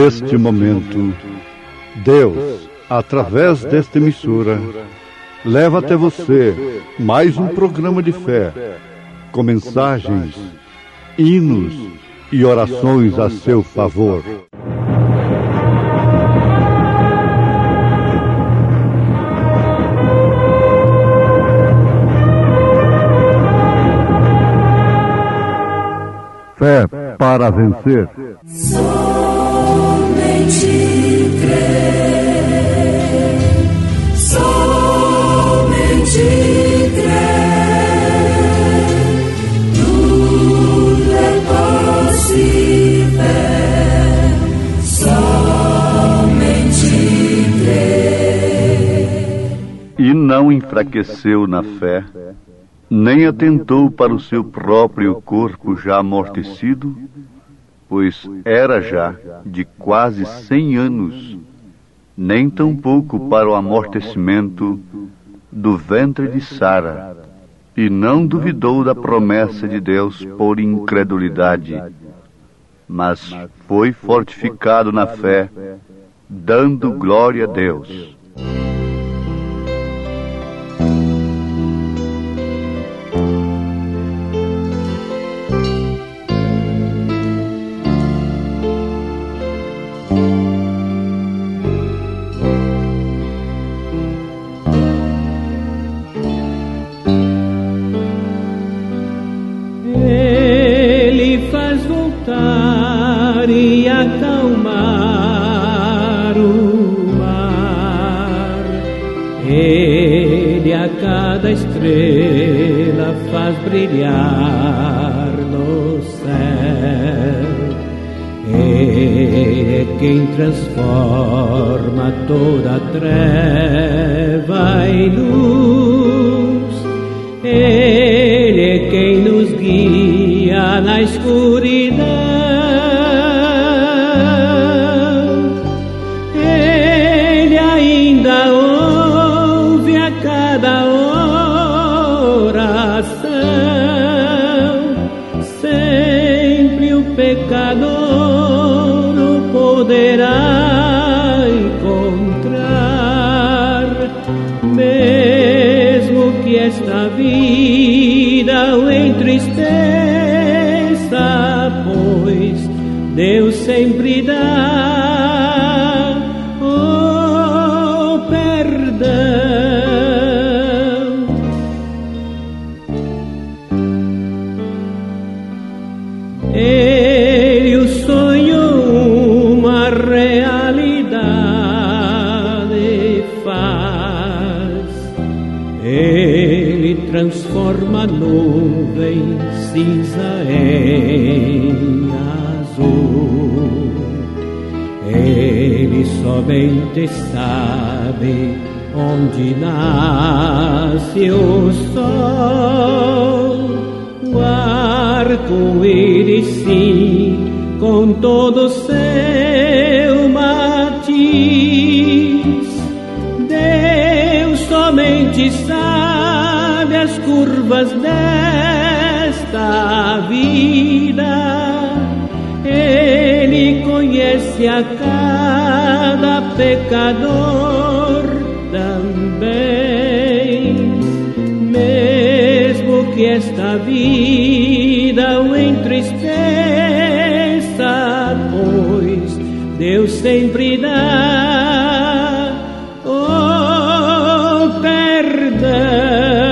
Neste momento, Deus, através desta emissora, leva até você mais um programa de fé, com mensagens, hinos e orações a seu favor. Fé para vencer. Somente crer, somente crer, tudo é possível, somente crer. E não enfraqueceu na fé, nem atentou para o seu próprio corpo já amortecido, pois era já de quase 100 anos, nem tampouco para o amortecimento do ventre de Sara, e não duvidou da promessa de Deus por incredulidade, mas foi fortificado na fé, dando glória a Deus. E acalmar o mar. Ele a cada estrela faz brilhar no céu. Ele é quem transforma toda treva em luz. Ele é quem nos guia na escuridão. Pecador o poderá encontrar, mesmo que esta vida o entristeça, pois Deus sempre dá o perdão. Transforma nuvem cinza em azul. Ele somente sabe onde nasce o sol. O arco-íris, sim, com todo o seu matiz. Deus somente sabe as curvas desta vida. Ele conhece a cada pecador também, mesmo que esta vida o entristeça, pois Deus sempre dá o perdão.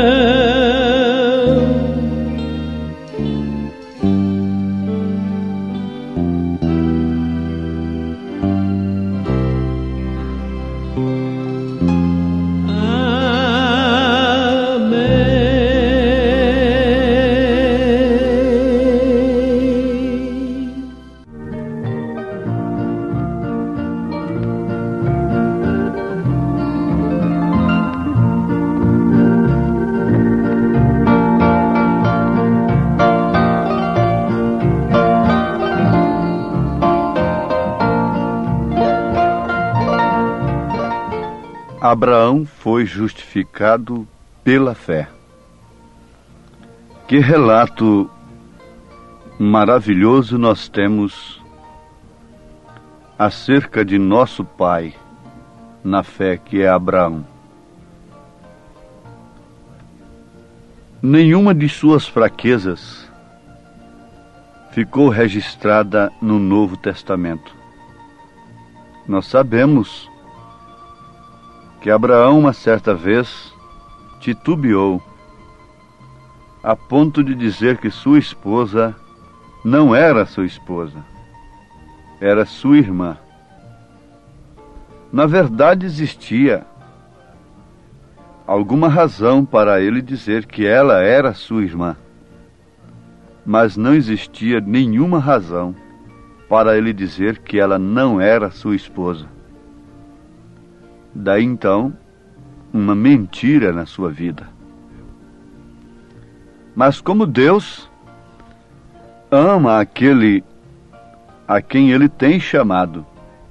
Abraão foi justificado pela fé. Que relato maravilhoso nós temos acerca de nosso pai na fé, que é Abraão. Nenhuma de suas fraquezas ficou registrada no Novo Testamento. Nós sabemos que Abraão, uma certa vez, titubeou a ponto de dizer que sua esposa não era sua esposa, era sua irmã. Na verdade, existia alguma razão para ele dizer que ela era sua irmã, mas não existia nenhuma razão para ele dizer que ela não era sua esposa. Daí então, uma mentira na sua vida. Mas como Deus ama aquele a quem ele tem chamado,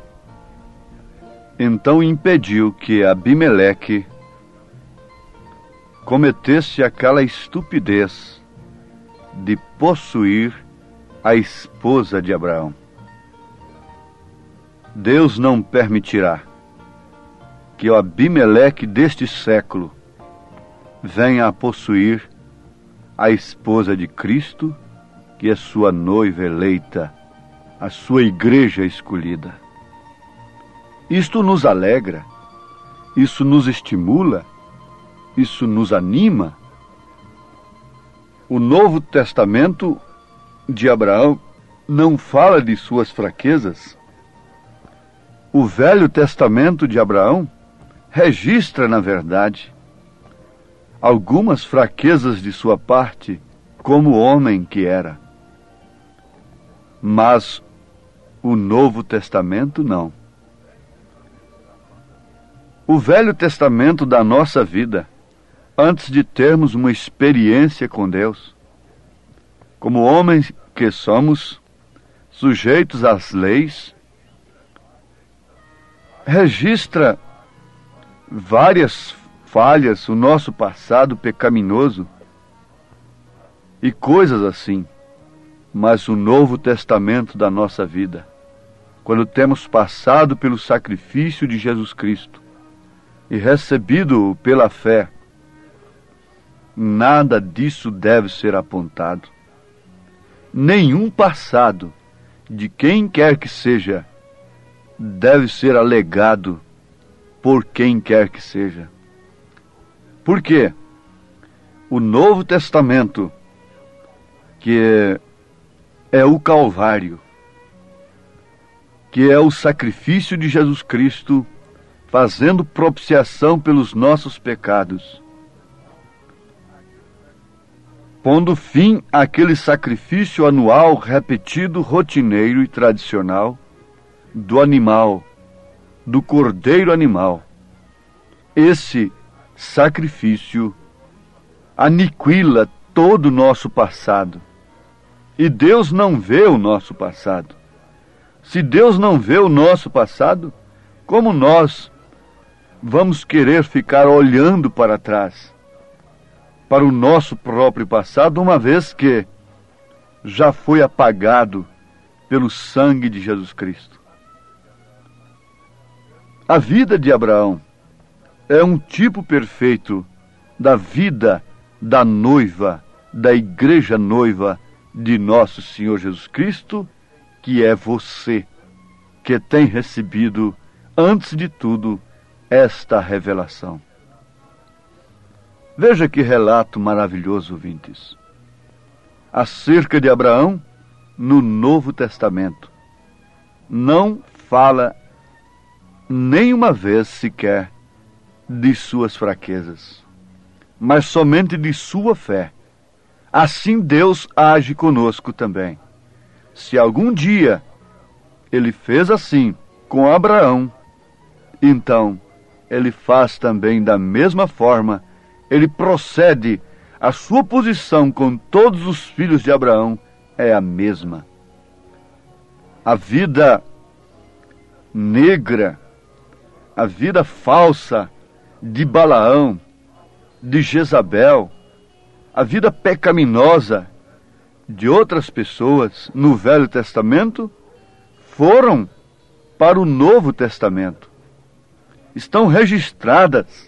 então impediu que Abimeleque cometesse aquela estupidez de possuir a esposa de Abraão. Deus não permitirá que o Abimeleque deste século venha a possuir a esposa de Cristo, que é sua noiva eleita, a sua igreja escolhida. Isto nos alegra, isso nos estimula, isso nos anima. O Novo Testamento de Abraão não fala de suas fraquezas. O Velho Testamento de Abraão registra, na verdade, algumas fraquezas de sua parte, como homem que era. Mas o Novo Testamento não. O Velho Testamento da nossa vida, antes de termos uma experiência com Deus, como homens que somos, sujeitos às leis, registra várias falhas, o nosso passado pecaminoso e coisas assim. Mas o Novo Testamento da nossa vida, quando temos passado pelo sacrifício de Jesus Cristo e recebido-o pela fé, nada disso deve ser apontado. Nenhum passado de quem quer que seja deve ser alegado por quem quer que seja. Por quê? O Novo Testamento, que é o Calvário, que é o sacrifício de Jesus Cristo, fazendo propiciação pelos nossos pecados, pondo fim àquele sacrifício anual repetido, rotineiro e tradicional do animal, do cordeiro animal. Esse sacrifício aniquila todo o nosso passado. E Deus não vê o nosso passado. Se Deus não vê o nosso passado, como nós vamos querer ficar olhando para trás, para o nosso próprio passado, uma vez que já foi apagado pelo sangue de Jesus Cristo? A vida de Abraão é um tipo perfeito da vida da noiva, da igreja noiva de nosso Senhor Jesus Cristo, que é você, que tem recebido, antes de tudo, esta revelação. Veja que relato maravilhoso, ouvintes, acerca de Abraão no Novo Testamento. Não fala nenhuma vez sequer de suas fraquezas, mas somente de sua fé. Assim Deus age conosco também. Se algum dia ele fez assim com Abraão, então ele faz também da mesma forma. Ele procede, a sua posição com todos os filhos de Abraão é a mesma. A vida negra, a vida falsa de Balaão, de Jezabel, a vida pecaminosa de outras pessoas no Velho Testamento foram para o Novo Testamento. Estão registradas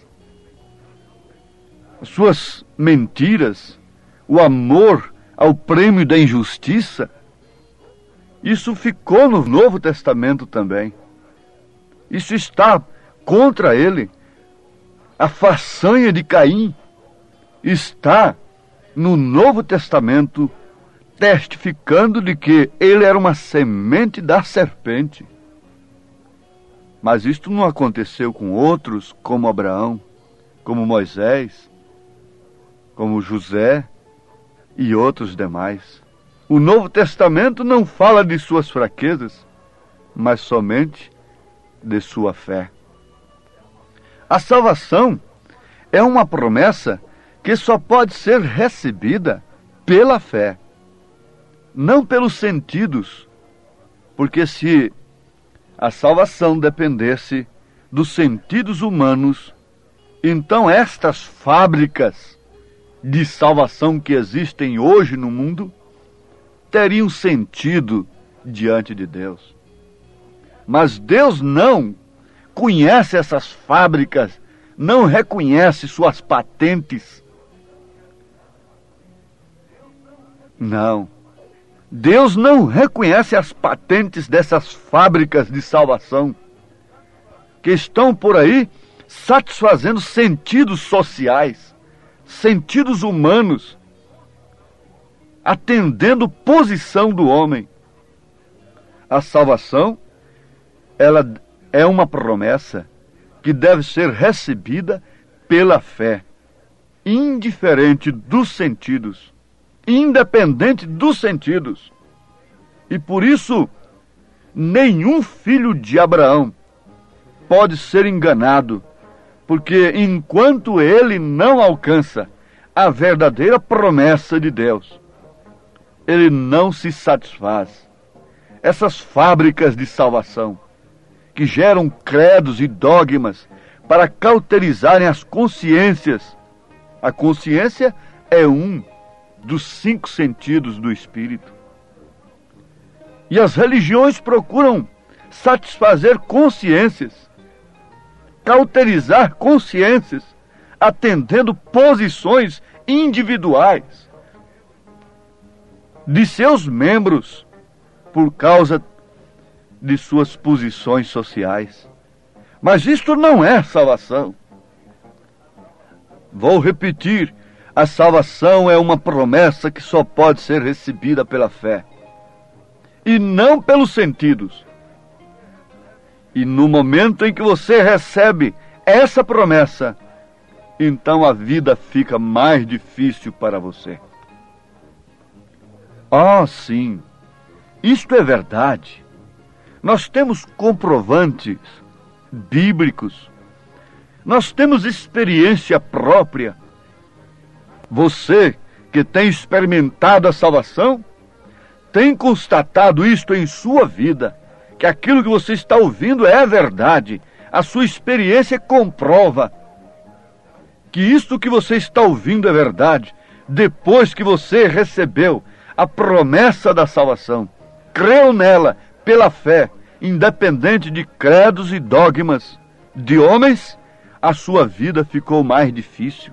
as suas mentiras, o amor ao prêmio da injustiça. Isso ficou no Novo Testamento também. Isso está contra ele. A façanha de Caim está no Novo Testamento, testificando de que ele era uma semente da serpente. Mas isto não aconteceu com outros, como Abraão, como Moisés, como José e outros demais. O Novo Testamento não fala de suas fraquezas, mas somente de sua fé. A salvação é uma promessa que só pode ser recebida pela fé, não pelos sentidos, porque se a salvação dependesse dos sentidos humanos, então estas fábricas de salvação que existem hoje no mundo teriam sentido diante de Deus. Mas Deus não conhece essas fábricas, não reconhece suas patentes. Não. Deus não reconhece as patentes dessas fábricas de salvação que estão por aí satisfazendo sentidos sociais, sentidos humanos, atendendo posição do homem. A salvação, ela é uma promessa que deve ser recebida pela fé, indiferente dos sentidos, independente dos sentidos. E por isso, nenhum filho de Abraão pode ser enganado, porque enquanto ele não alcança a verdadeira promessa de Deus, ele não se satisfaz. Essas fábricas de salvação, que geram credos e dogmas para cauterizarem as consciências. A consciência é um dos 5 sentidos do espírito. E as religiões procuram satisfazer consciências, cauterizar consciências, atendendo posições individuais de seus membros por causa de suas posições sociais. Mas isto não é salvação. Vou repetir, a salvação é uma promessa que só pode ser recebida pela fé, e não pelos sentidos. E no momento em que você recebe essa promessa, então a vida fica mais difícil para você. Sim, isto é verdade. Nós temos comprovantes bíblicos. Nós temos experiência própria. Você que tem experimentado a salvação, tem constatado isto em sua vida, que aquilo que você está ouvindo é verdade. A sua experiência comprova que isto que você está ouvindo é verdade, depois que você recebeu a promessa da salvação, creu nela pela fé, independente de credos e dogmas de homens, a sua vida ficou mais difícil.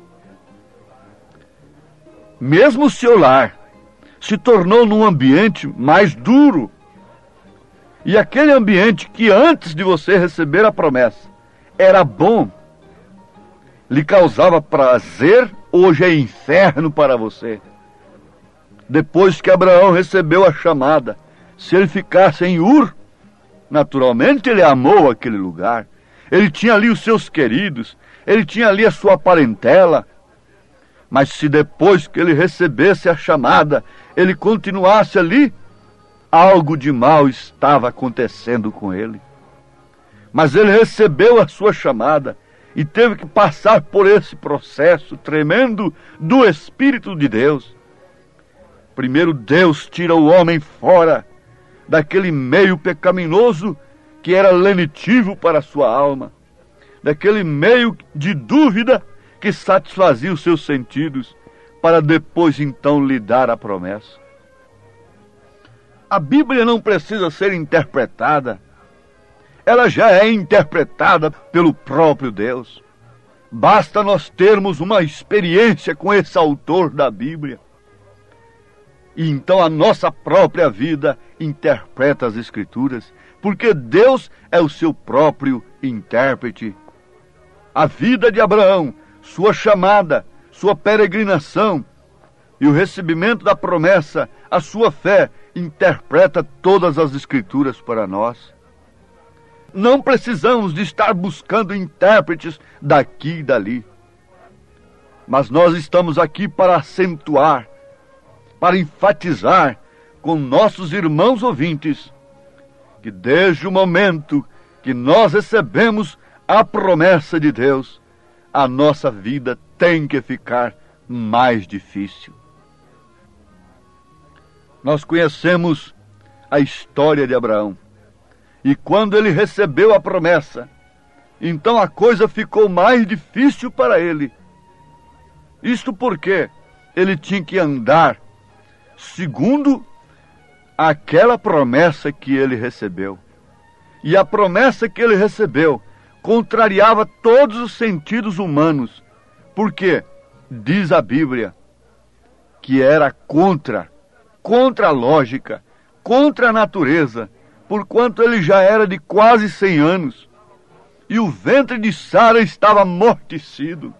Mesmo o seu lar se tornou num ambiente mais duro. E aquele ambiente que antes de você receber a promessa era bom, lhe causava prazer, hoje é inferno para você. Depois que Abraão recebeu a chamada, se ele ficasse em Ur, naturalmente ele amou aquele lugar. Ele tinha ali os seus queridos, ele tinha ali a sua parentela. Mas se depois que ele recebesse a chamada, ele continuasse ali, algo de mal estava acontecendo com ele. Mas ele recebeu a sua chamada e teve que passar por esse processo tremendo do Espírito de Deus. Primeiro Deus tira o homem fora daquele meio pecaminoso que era lenitivo para a sua alma, daquele meio de dúvida que satisfazia os seus sentidos, para depois então lhe dar a promessa. A Bíblia não precisa ser interpretada ela já é interpretada pelo próprio Deus. Basta nós termos uma experiência com esse autor da Bíblia. E então a nossa própria vida interpreta as Escrituras, porque Deus é o seu próprio intérprete. A vida de Abraão, sua chamada, sua peregrinação e o recebimento da promessa, a sua fé, interpreta todas as Escrituras para nós. Não precisamos de estar buscando intérpretes daqui e dali. Mas nós estamos aqui para acentuar, para enfatizar com nossos irmãos ouvintes que desde o momento que nós recebemos a promessa de Deus, a nossa vida tem que ficar mais difícil. Nós conhecemos a história de Abraão. E quando ele recebeu a promessa, então a coisa ficou mais difícil para ele. Isto porque ele tinha que andar segundo aquela promessa que ele recebeu. E a promessa que ele recebeu contrariava todos os sentidos humanos, porque diz a Bíblia que era contra a lógica, contra a natureza, porquanto ele já era de quase 100 anos, e o ventre de Sara estava amortecido.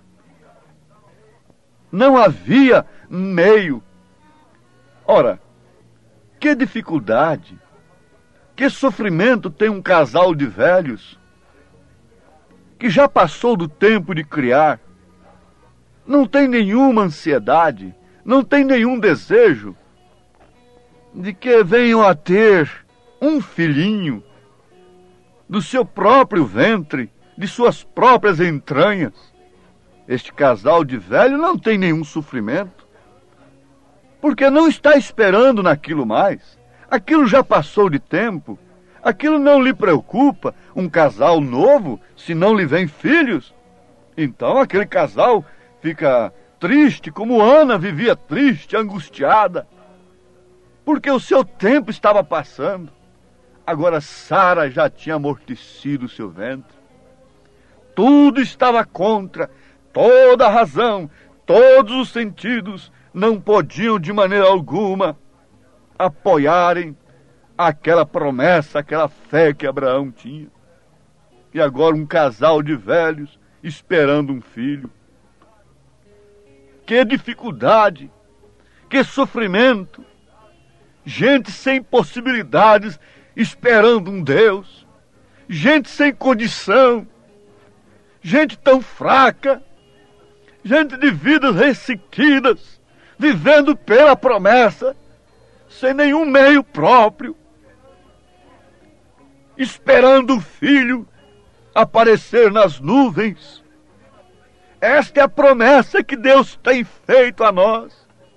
Não havia meio. Ora, que dificuldade, que sofrimento tem um casal de velhos que já passou do tempo de criar, não tem nenhuma ansiedade, não tem nenhum desejo de que venham a ter um filhinho do seu próprio ventre, de suas próprias entranhas. Este casal de velho não tem nenhum sofrimento, porque não está esperando naquilo mais. Aquilo já passou de tempo, aquilo não lhe preocupa. Um casal novo, se não lhe vem filhos, então aquele casal fica triste, como Ana vivia triste, angustiada, porque o seu tempo estava passando. Agora Sara já tinha amortecido o seu ventre. Tudo estava contra, toda a razão, todos os sentidos não podiam de maneira alguma apoiarem aquela promessa, aquela fé que Abraão tinha. E agora um casal de velhos esperando um filho. Que dificuldade, que sofrimento. Gente sem possibilidades esperando um Deus, gente sem condição, gente tão fraca, gente de vidas ressequidas, vivendo pela promessa, sem nenhum meio próprio, esperando o filho aparecer nas nuvens. Esta é a promessa que Deus tem feito a nós.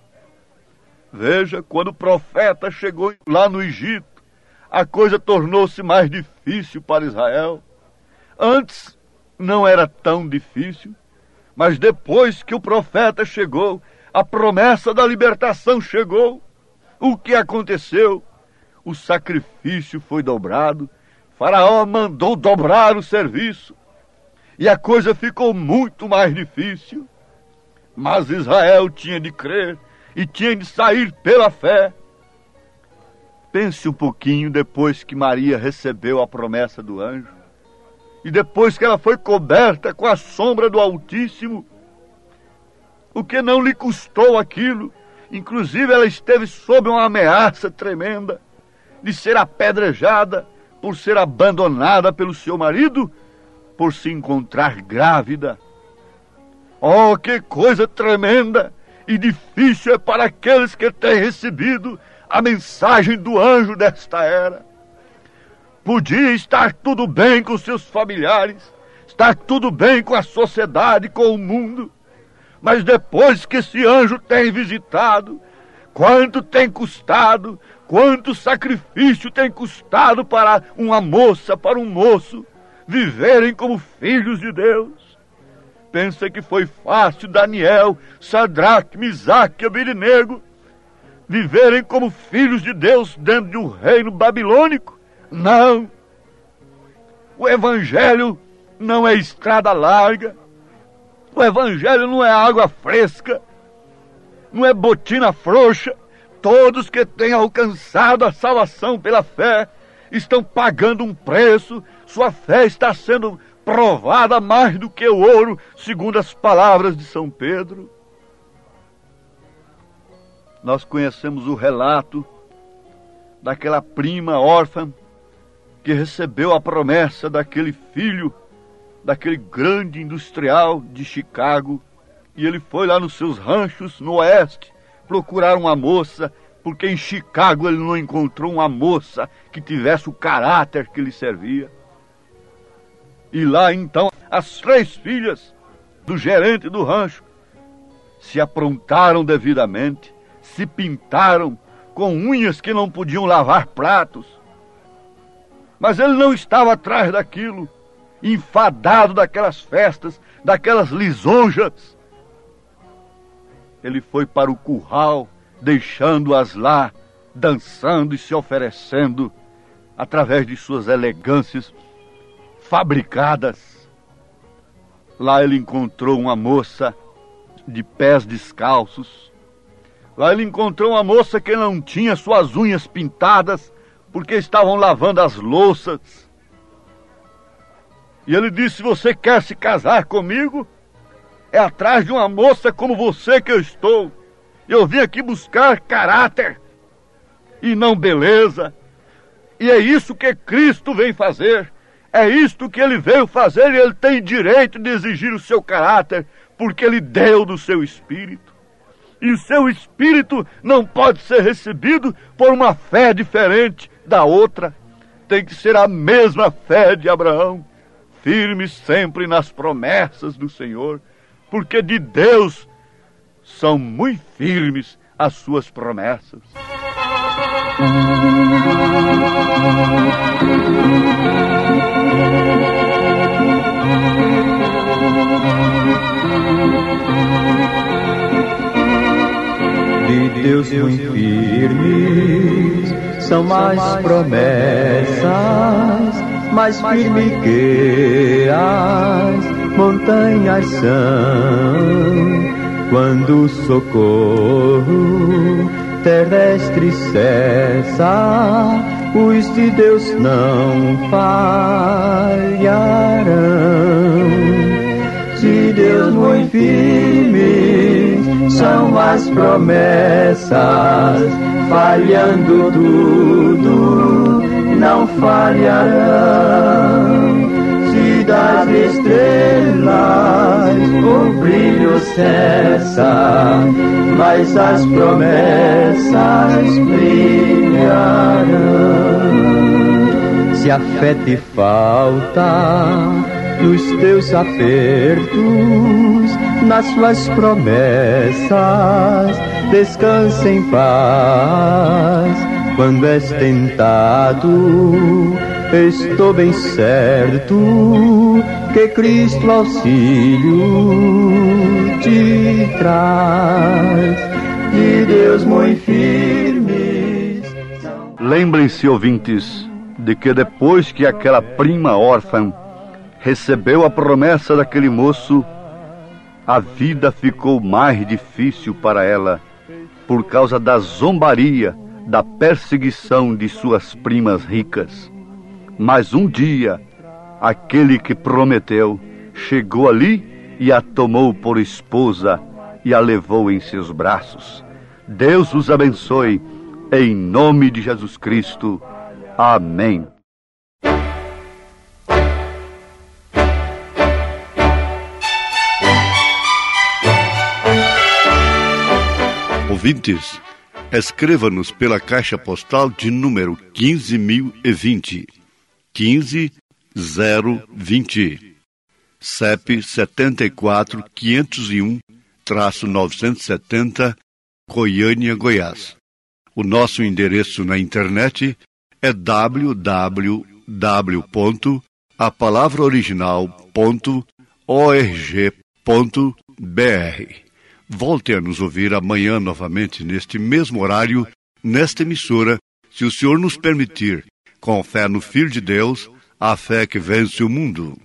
Veja, quando o profeta chegou lá no Egito, a coisa tornou-se mais difícil para Israel. Antes não era tão difícil, mas depois que o profeta chegou, a promessa da libertação chegou. O que aconteceu? O sacrifício foi dobrado, Faraó mandou dobrar o serviço, e a coisa ficou muito mais difícil. Mas Israel tinha de crer e tinha de sair pela fé. Pense um pouquinho depois que Maria recebeu a promessa do anjo, e depois que ela foi coberta com a sombra do Altíssimo, o que não lhe custou aquilo. Inclusive ela esteve sob uma ameaça tremenda de ser apedrejada por ser abandonada pelo seu marido, por se encontrar grávida. Oh, que coisa tremenda e difícil é para aqueles que têm recebido a mensagem do anjo desta era. Podia estar tudo bem com seus familiares, estar tudo bem com a sociedade, com o mundo, mas depois que esse anjo tem visitado, quanto tem custado, quanto sacrifício tem custado para uma moça, para um moço, viverem como filhos de Deus. Pensa que foi fácil Daniel, Sadraque, Misaque e Abednego viverem como filhos de Deus dentro de um reino babilônico? Não. O Evangelho não é estrada larga. O Evangelho não é água fresca. Não é botina frouxa. Todos que têm alcançado a salvação pela fé estão pagando um preço. Sua fé está sendo provada mais do que o ouro, segundo as palavras de São Pedro. Nós conhecemos o relato daquela prima órfã que recebeu a promessa daquele filho, daquele grande industrial de Chicago, e ele foi lá nos seus ranchos no oeste procurar uma moça, porque em Chicago ele não encontrou uma moça que tivesse o caráter que lhe servia. E lá então as 3 filhas do gerente do rancho se aprontaram devidamente, se pintaram com unhas que não podiam lavar pratos. Mas ele não estava atrás daquilo, enfadado daquelas festas, daquelas lisonjas. Ele foi para o curral, deixando-as lá, dançando e se oferecendo, através de suas elegâncias fabricadas. Lá ele encontrou uma moça de pés descalços. Lá ele encontrou uma moça que não tinha suas unhas pintadas, porque estavam lavando as louças. E ele disse: você quer se casar comigo? É atrás de uma moça como você que eu estou. Eu vim aqui buscar caráter e não beleza. E é isso que Cristo vem fazer. É isto que ele veio fazer, e ele tem direito de exigir o seu caráter, porque ele deu do seu espírito. E o seu espírito não pode ser recebido por uma fé diferente da outra. Tem que ser a mesma fé de Abraão, firme sempre nas promessas do Senhor, porque de Deus são muito firmes as suas promessas. De Deus muito firmes são mais promessas, mais firme que as montanhas são. Quando o socorro terrestre cessa, os de Deus não falharão. De Deus muito firmes são as promessas, falhando tudo, não falharão. Se das estrelas o brilho cessa, mas as promessas brilharão. Se a fé te falta nos teus apertos, nas suas promessas, descansa em paz. Quando és tentado, estou bem certo que Cristo auxílio te traz. De Deus muito firmes. Lembrem-se, ouvintes, de que depois que aquela prima órfã recebeu a promessa daquele moço, a vida ficou mais difícil para ela, por causa da zombaria, da perseguição de suas primas ricas. Mas um dia, aquele que prometeu chegou ali e a tomou por esposa e a levou em seus braços. Deus os abençoe, em nome de Jesus Cristo. Amém. Ouvintes, escreva-nos pela caixa postal de número 15.020, 15020, CEP 74.501-970, Goiânia, Goiás. O nosso endereço na internet é www.apalavraoriginal.org.br. Volte a nos ouvir amanhã novamente neste mesmo horário, nesta emissora, se o Senhor nos permitir, com fé no Filho de Deus, a fé que vence o mundo.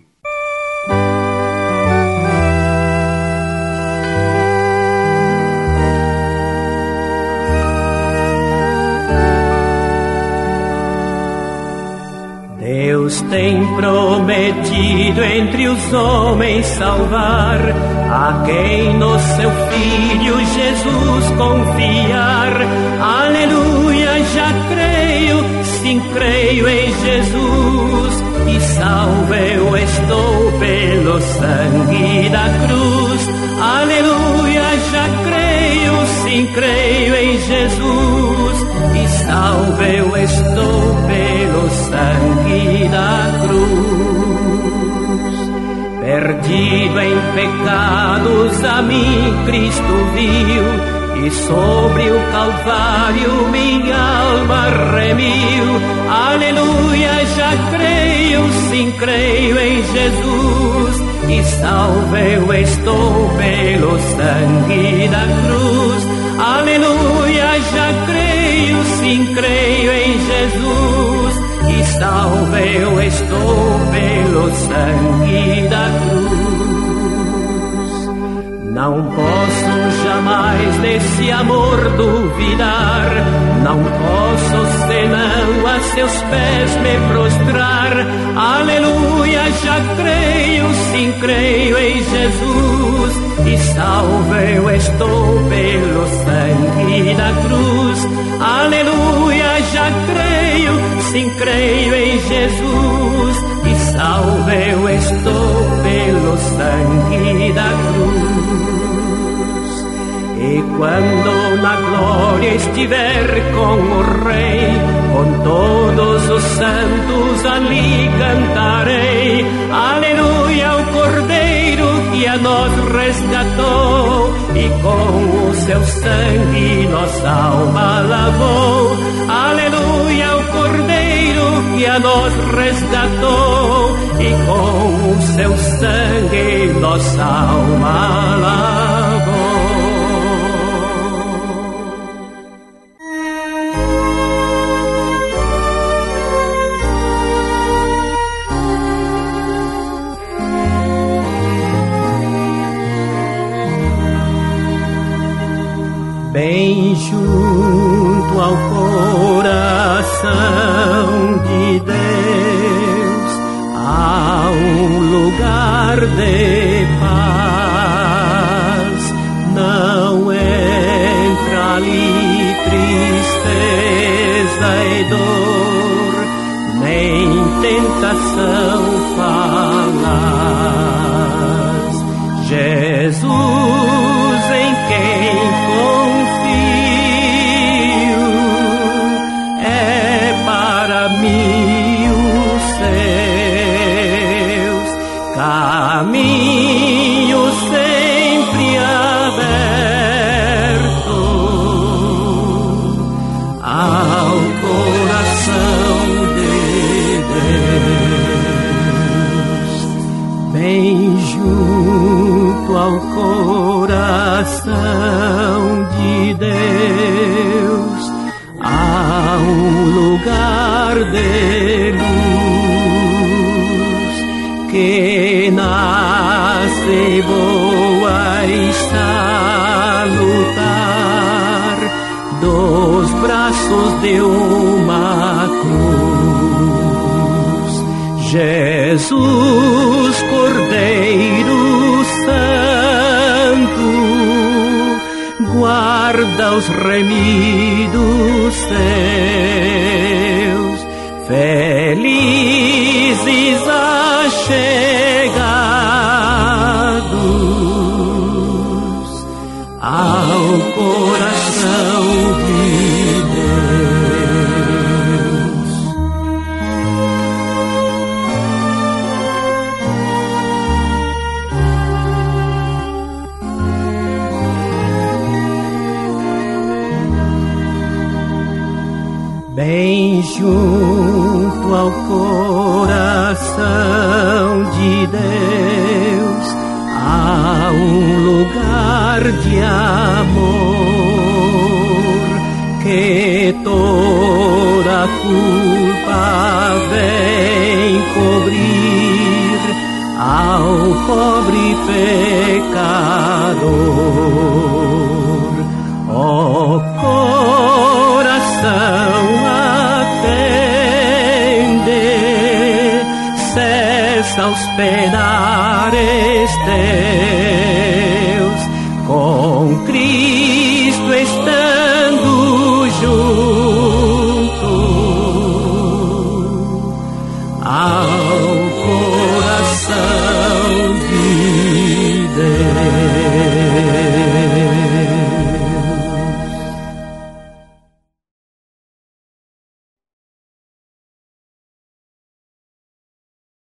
Deus tem prometido entre os homens salvar a quem no seu Filho Jesus confiar. Aleluia, já creio, sim creio em Jesus, e salvo eu estou pelo sangue da cruz. Aleluia, já creio, sim creio em Jesus, e salvo eu estou pelo sangue da cruz. Perdido em pecados a mim Cristo viu, e sobre o Calvário minha alma remiu. Aleluia, já creio, sim creio em Jesus, e salvo eu estou pelo sangue da cruz. Aleluia, já creio, sim creio em Jesus, e salvo eu estou pelo sangue da cruz. Não posso jamais desse amor duvidar, não posso senão a seus pés me prostrar. Aleluia, já creio, sim creio em Jesus, e salvo eu estou pelo sangue da cruz. Aleluia, já creio, sim creio em Jesus, e salvo eu estou pelo sangue da cruz. E quando na glória estiver com o Rei, com todos os santos ali cantarei. Aleluia, o Cordeiro que a nós resgatou, e com o seu sangue nossa alma lavou. Aleluia, o Cordeiro que a nós resgatou, e com o seu sangue nossa alma lavou. Bem junto ao coração de Deus há um lugar de paz. Não entra ali tristeza e dor, nem tentação falaz. Jesus, em quem confio, é para mim os seus caminhos sempre aberto ao coração de Deus. Bem junto ao coração de Deus há um lugar de luz que nasce boa está a lutar dos braços de uma cruz. Jesus, Cordeiro Santo, guarda os remidos seus, felizes achegados ao coração de Deus. Bem junto ao coração de Deus há um lugar de amor que toda culpa vem cobrir ao pobre pecador. Ó coração, atende, cessa hospedar este